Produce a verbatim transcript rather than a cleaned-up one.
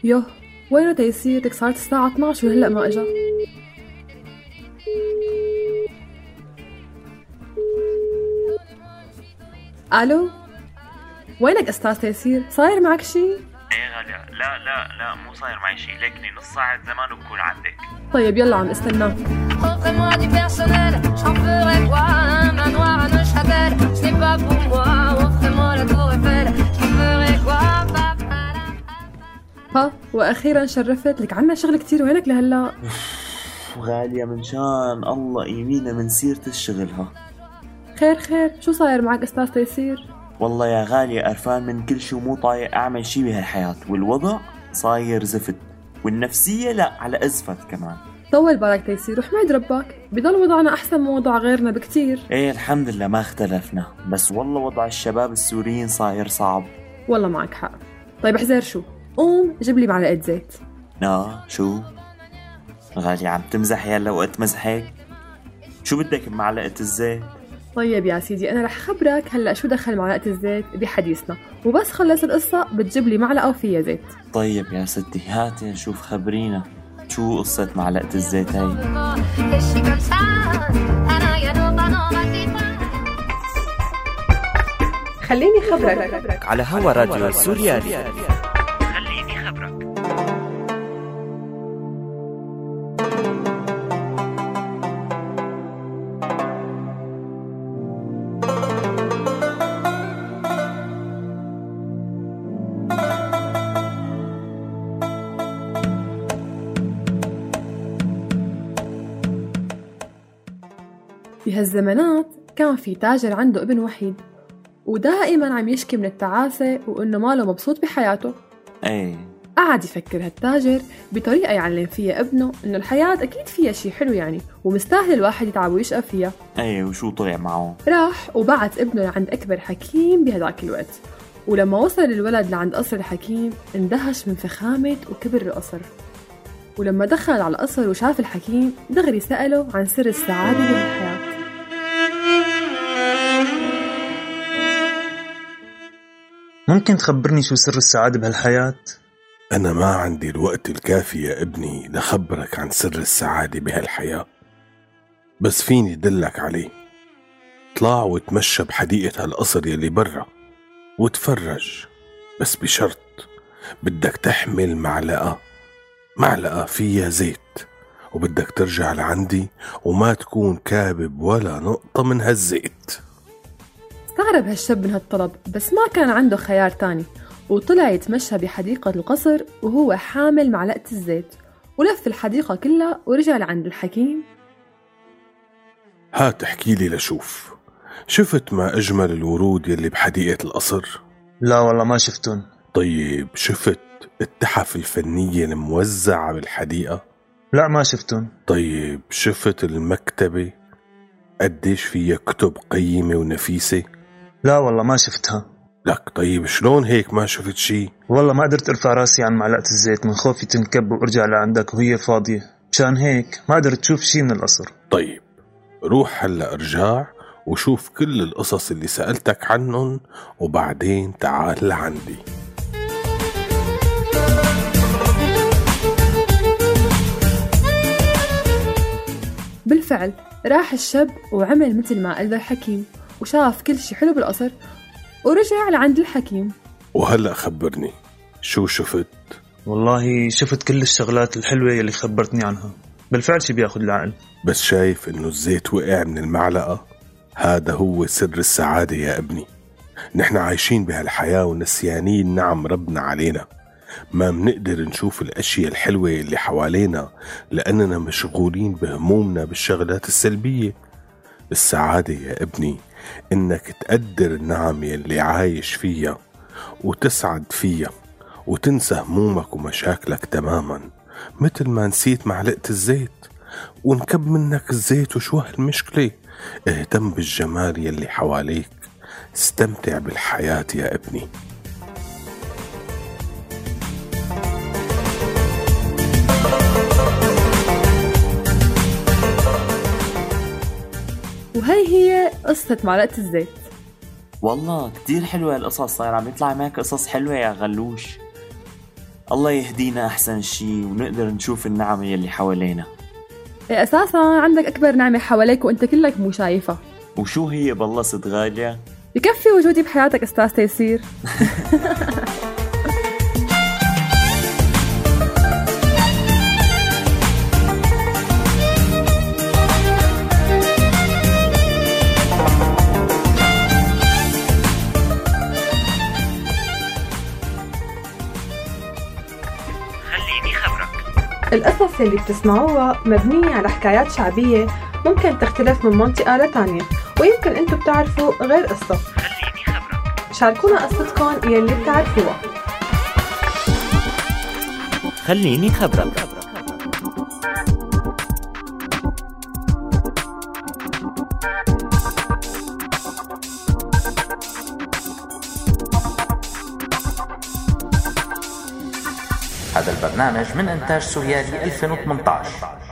يوه، وينه تيسير؟ لك صارت الساعة اثنعش وهلأ ما اجا. الو، وينك استاذ تيسير؟ صاير معك شي؟ ايه غالية، لا لا لا مو صاير معي شي، لكني نص ساعة زمان وبكون عندك. طيب يلا عم استناك. ها واخيرا شرفت لك، عنا شغل كتير. وينك لهلا؟ غالية من شان الله يمينا من سيرة الشغل. ها خير خير، شو صاير معك استاذ تيسير؟ والله يا غالية قرفان من كل شي ومو طايق اعمل شي بهالحياة، والوضع صاير زفت، والنفسية لا على ازفت كمان. طول بالك تيسير وحمد ربك، بضل وضعنا احسن من وضع غيرنا بكتير. ايه الحمد لله ما اختلفنا، بس والله وضع الشباب السوريين صاير صعب. والله معك حق. طيب احذر شو، قوم جيب لي معلقة زيت. لا شو غالية عم تمزح يلا وقت مزحك؟ شو بدك بمعلقة الزيت؟ طيب يا سيدي أنا رح خبرك هلأ شو دخل معلقة الزيت بحديثنا، وبس خلص القصة بتجيب لي معلقة وفيها زيت. طيب يا ستي هاتي نشوف، خبرينا شو قصة معلقة الزيت هاي؟ خليني خبرك على هوا راديو سوريالي. خليني خبرك. بهالزمانات كان في تاجر عنده ابن وحيد، ودائما عم يشكي من التعاسة وإنه ماله مبسوط بحياته. ايه قعد يفكر هالتاجر بطريقة يعلم فيها ابنه إنه الحياة أكيد فيها شي حلو يعني، ومستاهل الواحد يتعب ويشقى فيها. ايه وشو طلع معه؟ راح وبعت ابنه لعند أكبر حكيم بهداك الوقت، ولما وصل الولد لعند قصر الحكيم اندهش من فخامة وكبر القصر. ولما دخل على القصر وشاف الحكيم دغري سأله عن سر السعادة بالحياة. ممكن تخبرني شو سر السعادة بهالحياة؟ أنا ما عندي الوقت الكافي يا ابني لخبرك عن سر السعادة بهالحياة، بس فيني دلك عليه. طلع وتمشى بحديقة هالقصر يلي برا وتفرج، بس بشرط بدك تحمل معلقة معلقة فيها زيت، وبدك ترجع لعندي وما تكون كابب ولا نقطة من هالزيت. استغرب هالشاب من هالطلب، بس ما كان عنده خيار تاني، وطلع يتمشى بحديقة القصر وهو حامل معلقة الزيت، ولف الحديقة كلها ورجع لعند الحكيم. هات احكي لي لشوف، شفت ما أجمل الورود يلي بحديقة القصر؟ لا والله ما شفتون. طيب شفت التحف الفنية الموزعة بالحديقة؟ لا ما شفتون. طيب شفت المكتبة قديش فيها كتب قيمة ونفيسة؟ لا والله ما شفتها. لك طيب شلون هيك ما شفت شي؟ والله ما قدرت ارفع راسي عن معلقة الزيت من خوفي تنكب وارجع لعندك وهي فاضية، مشان هيك ما قدرت تشوف شي من القصر. طيب روح هلأ ارجع وشوف كل القصص اللي سألتك عنهم، وبعدين تعال لعندي. بالفعل راح الشاب وعمل مثل ما قال الحكيم، وشاف كل شي حلو بالقصر ورجع لعند الحكيم. وهلأ خبرني شو شفت؟ والله شفت كل الشغلات الحلوة يلي خبرتني عنها، بالفعل شي بياخد العقل. بس شايف انه الزيت وقع من المعلقة؟ هذا هو سر السعادة يا ابني. نحن عايشين بهالحياة ونسيانين نعم ربنا علينا، ما منقدر نشوف الأشياء الحلوة اللي حوالينا لأننا مشغولين بهمومنا بالشغلات السلبية. السعادة يا ابني إنك تقدر النعم اللي عايش فيها وتسعد فيها وتنسى همومك ومشاكلك تماما، مثل ما نسيت معلقة الزيت ونكب منك الزيت. وشو هالمشكلة؟ اهتم بالجمال يلي حواليك، استمتع بالحياة يا ابني. وهي هي قصة معلقة الزيت. والله كتير حلوة القصص، صاير عم يطلع معك قصص حلوة يا غلوش. الله يهدينا أحسن شي ونقدر نشوف النعم يلي حوالينا. إيه أساساً عندك أكبر نعمة حواليك وأنت كلك مو شايفها. وشو هي بالله صد غالية؟ بكفي وجودي بحياتك أستاذ تيسير. القصص اللي بتسمعوها مبنية على حكايات شعبية ممكن تختلف من منطقة لتانية، ويمكن انتو بتعرفوا غير قصة. خليني خبرك. شاركونا قصتكم يلي بتعرفوها. خليني خبرك. هذا البرنامج من إنتاج سوريالي ألفين وثمانية عشر.